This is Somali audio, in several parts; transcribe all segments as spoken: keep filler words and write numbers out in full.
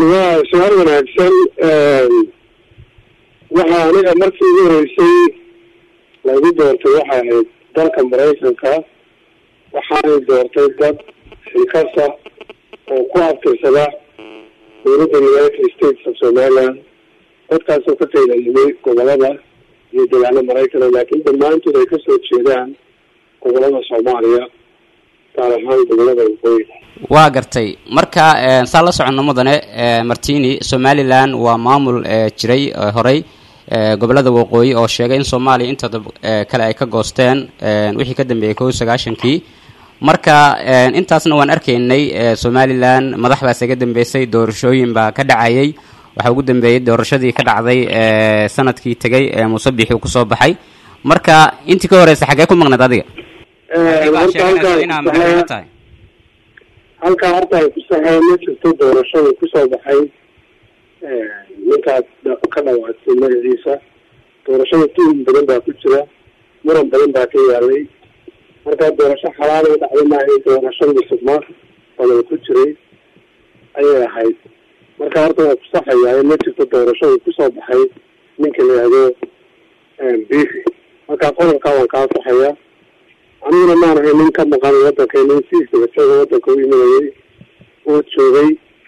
waa su'aal wanaagsan waxa aniga markii ugu horeysay lagu doortay waxa ahayd dalka Mareykanka waxaana doortay dad xilkasa oo ku abtirsada dowladda United States of Somaliland dadkaas oo ka tirsanayay gobolada iyo deegaanada Mareykanka laakiin dhammaantood ay ka soo jeedaan gobolada Soomaaliya gaar ahaan gobolada waqooyi. waa gartay marka sala socono mudane Martini Somaliland waa maamul jiray horay gobolada waqooyi oo sheegay in Soomaaliya inta kale ay ka goosteen wixii ka dambeeyay kow iyo sagaashan-kii marka intaasna waan arkaynay Somaliland madaxdaas ay ka dambeysay doorashooyin baa ka dhacayay waxa ugu dambeeyay doorashadii ka dhacday sanadkii tagay ee Muuse Biixi ku soo baxay marka intii ka horeysay xagee ku maqnayd adiga ee halka horta ay ku saxeeyeen jirto doorashada ku soo baxay ee ninkaas ka dhawaatay magaciisa doorashada tuun badan baa ku jira muran badan baa ka yaalay marka doorasho xalaal ah dhacday ma ay doorashada cusubma oo ku jiray ayay ahayd marka horta ay ku saxeeyeen ma jirto doorashada ku soo baxay ninka la yiraahdo ee Biixi marka qodobka waan ka saxeeyaa aniguna ma ahayn nin ka maqan wadanka insiisa wajahada wadanka u yimaayay oo joogay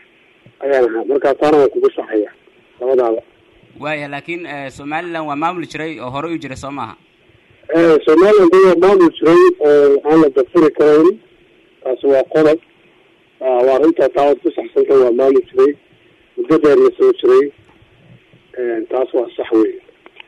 ayaa marka taana waa kugu saxaya labadaaba waaya laakiin Somaliland waa maamul jiray oo hore u jiray Soomaha ee Somaliland waa maamul jiray oo aan la dafuri karin taas waa qodob waa runta taawad ku saxsan waa maamul jiray muddo dheer la soo jiray ee taas waa sax weey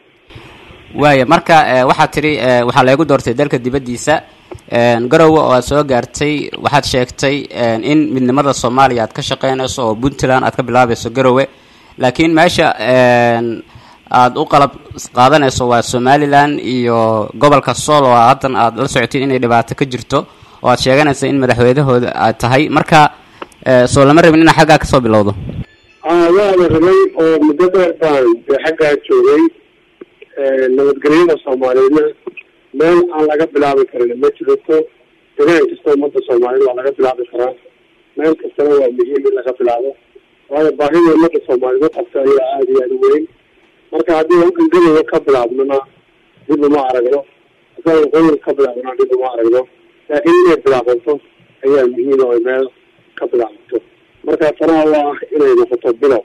waaya marka waxa tiri waxa la igu doortay dalka dibadiisa een garowe oo soo gaartay waxaad sheegtay in midnimada Soomaaliya aad ka shaqeynayso oo Puntland aad ka bilaabayso garowe laakiin meesha een aad u qalab qaadanayso waa Somaliland iyo gobolka Sool oo haatan aad la socotiin inay dhibaato ka jirto oo aad sheeganayso in madaxweynahooda aad tahay marka soo lama rabin in xagga ka soo bilowdo ah waa la rabay oo muddo dheer baan xagga joogay nabadgelyada Soomaaliyeed meel aan laga bilaabi karin ma jirto deegaan kasta ummadda Soomaaliyeed waa laga bilaabi karaa meel kasta waa muhiim in laga bilaabo waayo baahida ummadda Soomaaliyeed qabta ayaa aad iyo aad u weyn marka haddii aan guddiga ka bilaabnana dib uma aragno haddii aan ka bilaabnana dib uma aragno laakiin inay bilaabato ayaa muhiim oo meel ka bilaabato marka tanaa waa inay noqoto bilow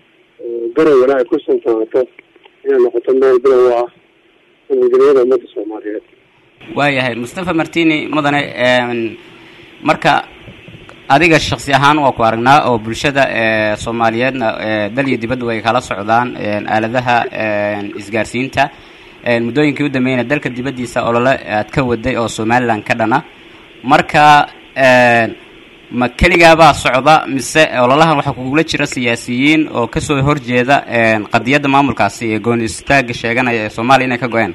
garowe ay ku santato inay noqoto meel bilow ah nabadgelyada ummadda Soomaaliyeed waayahay Mustafa Martini mudane marka adiga shakhsi ahaan waa ku aragnaa oo bulshada ee Soomaaliyeedna dal iyo dibadda way kala socdaan aaladaha isgaarsiinta muddooyinkii u dhameeyay dalka dibadiisa oo la aad ka waday oo Somaliland ka dhana marka ma kaliya baa socda mise ololahan waxa ku gula jira siyaasiyiin oo ka soo horjeeda qadiyada maamulkaasi ee gooni istaaga sheeganaya Soomaaliya inay ka go'aan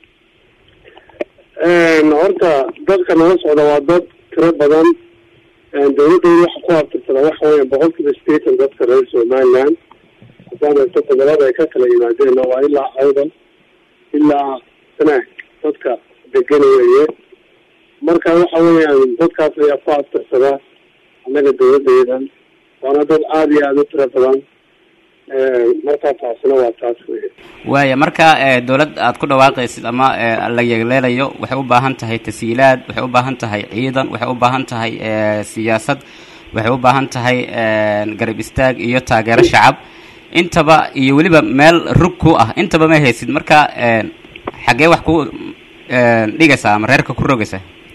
ee horta dadka nala socda waa dad tiro badan ee dawladda waxa ku abtirtada waxa weeye boqolkiiba siddeetan dadka reer Somaliland dadka gobolada ay ka kala yimaadeen waa ilaa awdan ilaa sanaag dadka degan weeye marka waxa weeyaan dadkaas ayaa ku abtirtada anaga dawladdeedan waana dad aad iyo aad u tiro badan ee marka taasina waa taas weeye waaya marka dawlad aad ku dhawaaqaysid ama la yeeleelayo waxay u baahan tahay tasiilaad waxay u baahan tahay ciidan waxay u baahan tahay siyaasad waxay u baahan tahay garab istaag iyo taageero shacab intaba iyo waliba meel rug ku ah intaba ma haysid marka xagee wax ku dhigaysa ama reerka ku rogaysa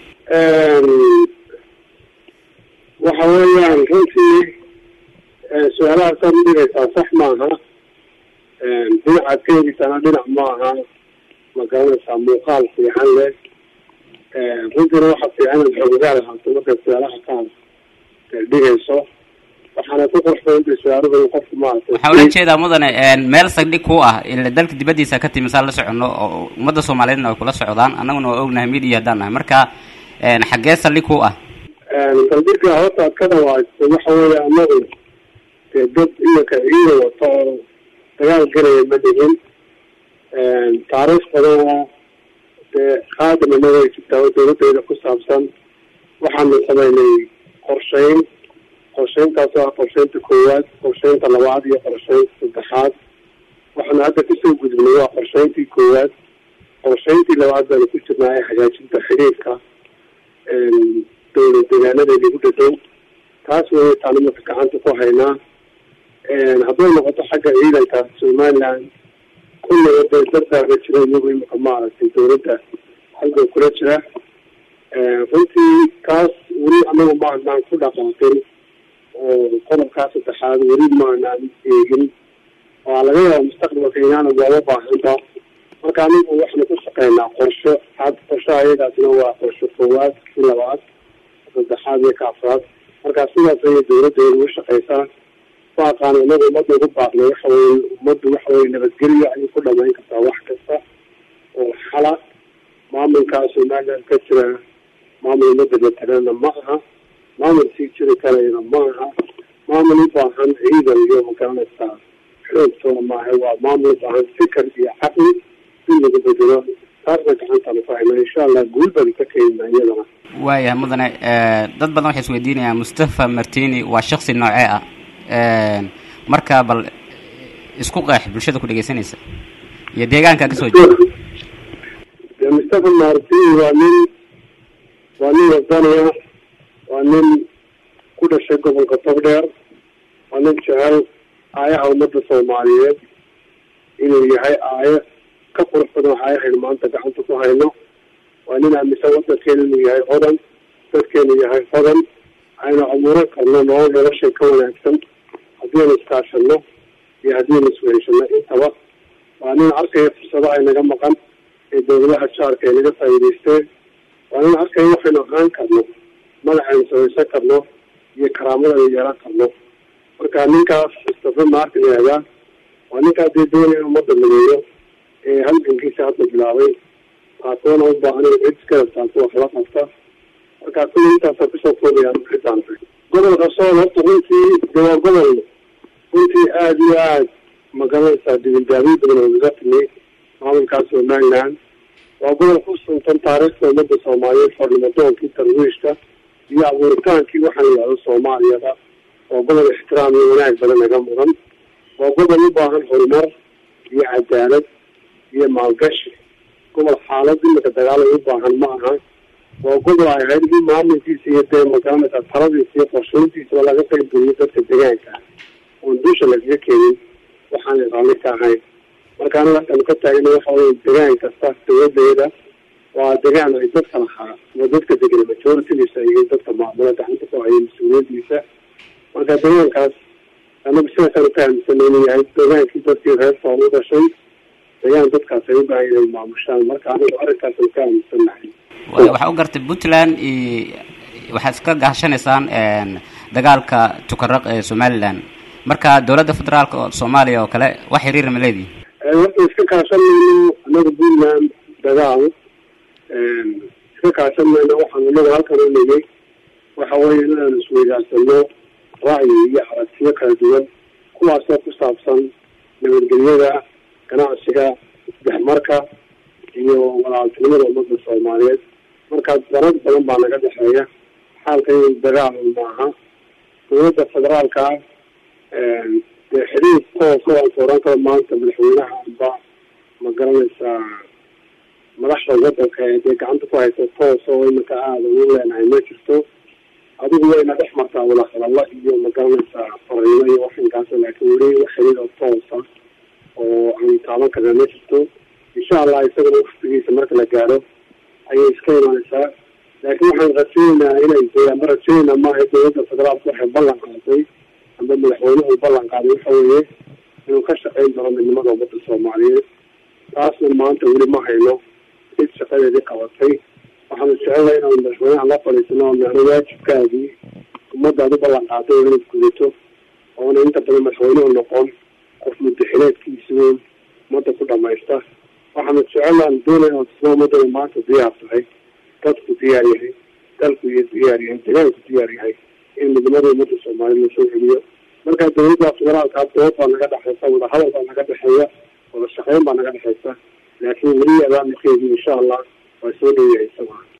waxa weeyaan runtii su'aalaha soo dhigaysa sax maaha dhinaca keegitana dhinac maaha ma garanaysaa muuqaal fiican leh runtiina waxa fiican in xogaal ahaato marka su'aalaha kaan dhigayso waxaana ku qorshaysan in su'aaluhu qofku maartay waxa ula jeedaa mudane meel sagdhig ku ah in dalka dibadiisa ka timisaa la socono oo ummadda Soomaaliyeedna ay kula socdaan annaguna oo ognahay media hadaan marka xagee salli ku ah talbiga horta ka dhawaaqay waxa weeye anagu dad iminka ciidan wato oo dagaal galaya ma dhihin taariikh badan oo qaadana way jirtaa dawladdeeda ku saabsan waxaanu samaynay qorshayn qorsheyntaas waa qorsheynta koowaad, qorsheynta labaad iyo qorsheynta saddexaad. waxaana hadda kasoo gudbinay waa qorsheyntii koowaad. qorsheyntii labaad baanu ku jirnaa hagaajinta xiriirka dowlad deegaanada lagu dhadhow. taas way taana marka gacanta ku haynaa. hadday noqoto xagga ciidanka somaliland kullaba dee dadbaaga jira iyagu imika maaragtay dowladda halka kula jira. runtii kaas weli anagu maanaan ku dhaqaaqin oo qodobkaa saddexaad weli maanaan eegin. waa laga yaaba mustaqbalka inaana looga baahanba. marka anigu waxaanu ku shaqeynaa qorsho had qorshaha iyadaasna waa qorsho koowaad, ki labaad, saddexaad iyo ka afraad. markaa sidaas ayay dowladdeedu u shaqeysaa. waaqaan inagu ummadda ugu baaqnay waxa weye ummaddu waxa weye nabadgelyo ayay ku dhamayn kartaa wax kasta oo xala. maamulkaa somaliland ka jira maamul ummadda matalana ma aha, maamul sii jiri karayna ma aha, maamul u baahan ciidan iyo magaranaysaa xoogtoona maaha. waa maamul u baahan fikir iyo caqli in lagu bedelo. taasna gacantaanu ku hayna insha allah guul baan ka keenna iyadana. waayahay mudane, dad badan waxay isweydiinayaan Mustafa Martini waa shaksi noocee ah? marka bal isku qeex bulshada ku dhageysanaysa iyo deegaanka ka soo jeeda. Mustafa Martini waa nin waa nin wadaniya, waa nin ku dhashay gobolka Togdheer, waa nin jecel aayaha ummadda Soomaaliyeed inuu yahay aayo ka qurux badan aayahayn maanta gacanta ku hayno. waa nin aaminsan wadankeena inuu yahay hodan, dadkeenu yahay hodan, aynu abuuran karno nolol noloshay ka wanaagsan haddiinu iskaashano iyo haddiinu isweheshano intaba. waa nin arkaya fursadaha aynaga maqan ee dowladaha jaarka ay naga faa'iidaysteen. waa nin arkaya waxaynu ahaan karno, madaxaynu samaysan karno iyo karaamadaaynu yeelan karno. marka ninkaas Mustafa Martin yaagaa waa ninkaa dee doonaya in ummadda mideeyo ee halgankiisa hadda bilaabay. taasona u baahan in cid iskala taanto wax la qabta. markaa kulli intaasa kusoo koobayaan xitaan. gobolka sool horta runtii de waa gobol runtii aada iyo aada magaranaysaa dibildaabiy badan oo naga timi maamulkaas somaliland. waa gobol ku suntan taariikhda ummadda soomaaliyeed, xornimadoonkii, tarwiishka iyo abuuritaankii waxaan yidhahdo soomaaliyada. waa gobol ixtiraam iyo wanaag badan naga mudan. waa gobol u baahan horumar iyo cadaalad iyo maalgashi. gobol xaalad imika dagaalay u baahan ma aha. waa gobol ay ahayd in maamulkiisa iyo dee magaranaysaa taladiisa iyo qorsheyntiisaba laga qaybgeliyo dadka deegaanka oon dusha lagaga keenin waxaanay raalli ka ahayn. marka aniga halkaanu ka taagna waxa weye deegaan kasta dowladeeda waa deegaan ay dadka lahaa waa dadka degana majoritidiisa iyo dadka maamula gacanta ku haya mas-uuliyadiisa. marka deegaankaas anagu sidaasaanu ka aaminsanay inuu yahay deegaankii dadkii reerta u dhashay, deegaan dadkaas ay u baahan inay maamushaan. marka anigu arrinkaasanu ka aaminsannahay. waxaa u gartay Puntland waxaad iska gaashanaysaan dagaalka tukaraq ee Somaliland. marka dowladda federaalka oo Soomaaliya oo kale wax xiriir ma leedahay? waxaan iska kaashanayno anaga Puntland dagaal iska kaashanayno. waxaan anaga halkan u nagay waxa weeye inaan isweydaarsano ra'yi iyo aragtiyo kala duwan kuwaasoo ku saabsan nabadgelyada, ganacsiga, isdhexmarka iyo walaaltinimada ummadda Soomaaliyeed. markaas darad badan baa naga dhexeeya. xaalka in dagaal maaha. dowladda federaalka dee xiriir toosa aan sooran karo maanta madaxweynaha amba ma garanaysaa madaxda wadanka ee dee gacanta ku haysa toosa oo imika aada ugu leenahay ma jirto. adigu wayna dhex martaa wada hadalla iyo ma garanaysaa fariimo iyo waxinkaas, laakiin weli wax xiriir oo toosa oo aan taaban karna ma jirto. insha allah isagana waqtigiisa marka la gaaro ayay iska imaanaysaa. laakiin waxaan rajeynaynaa inay amba rajeynaa maaha dowladda federaalka waxay ballan qaaday amba madaxweynuhu ballan qaaday waxa weeye inuu ka shaqeyn doono midnimada ummadda Soomaaliyeed. taasna maanta weli ma hayno cid shaqadeedii qabatay. waxaanu jecelnahay inaan madaxweynaha la fadhiisano meelo waajibkaagii ummaddaad u ballan qaaday oo inaad gudato oona inta badan madaxweynuhu noqon qof mudaxileedkiisii ummadda ku dhamaysta. waxaanu jecelnaan doonaya sida ummadda maanta diyaar tahay, dadku diyaar yahay, dalku iyo diyaar yahay, deegaanku diyaar yahay in midnimada ummadda Soomaaliyeed lasoo celiyo. markaa dowladda federaalka dood baa naga dhexeysa, wada hadal baa naga dhexeeya, wada shaqeyn baa naga dhexeysa. laakiin weli abaamikeedii insha allah waa soo dhoweeyay isaga.